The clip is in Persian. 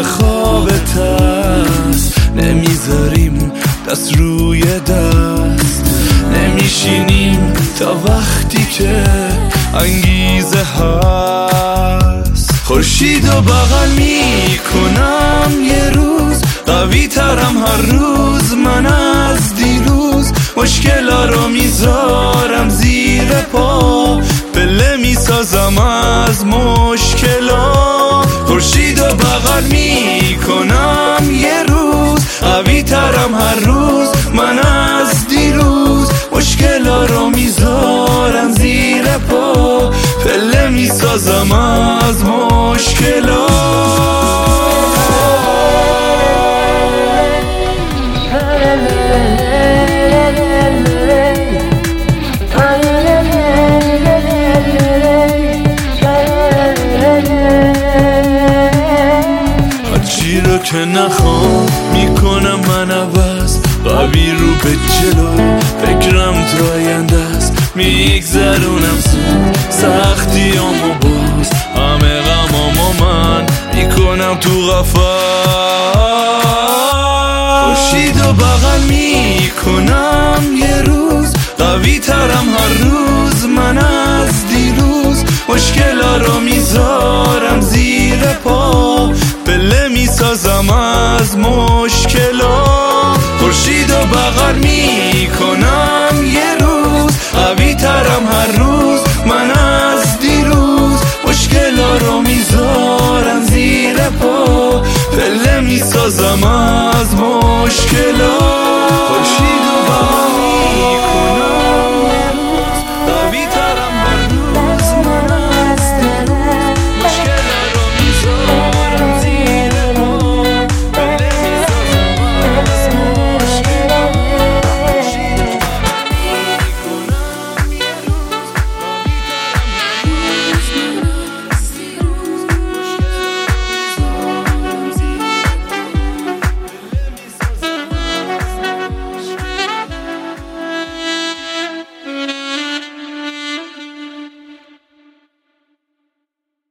خوابت هست. نمیذاریم دست روی دست، نمیشینیم تا وقتی که انگیزه هست. خورشیدو بغل میکنم یه روز، قوی ترم هر روز من از دیروز. مشکلا رو میذارم زیر پا، پله میسازم از مشکلا. خورشیدو بغل میکنم یه روز، قوی ترم هر روز من از دیروز. مشکلا رو میذارم زیر پا، پله میسازم از مشکلا. هرچی رو که نخوام میکنم من عوض، قوی رو به جلو، فکرم تو آینده است. میگذرونم زود سختیامو، باز همه غمامو من میکنم تو قفس. خورشیدو بغل میکنم یه روز، قوی ترم هر روز من از دیروز. مشکلا رو میذارم زیر پا، پله میسازم از مشکلا. خورشیدو بغل میکنم یه روز، قوی ترم هر روز من از دیروز. مشکلا رو میذارم زیر پا، پله میسازم از مشکلا.